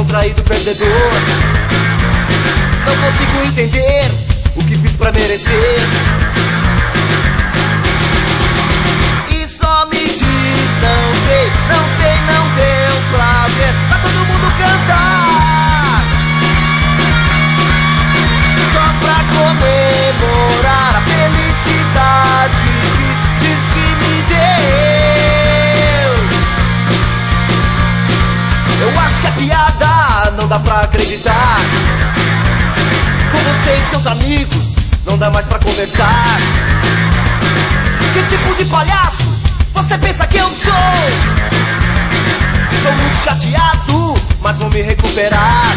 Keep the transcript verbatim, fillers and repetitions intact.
traído, perdedor. Não consigo entender o que fiz pra merecer. E só me diz, não sei, não sei, não deu pra ver. Pra todo mundo cantar, só pra comemorar a felicidade que diz que me deu. Eu acho que é piada, não dá pra acreditar. Com você e seus amigos, não dá mais pra conversar. Que tipo de palhaço você pensa que eu sou? Tô muito chateado, mas vou me recuperar.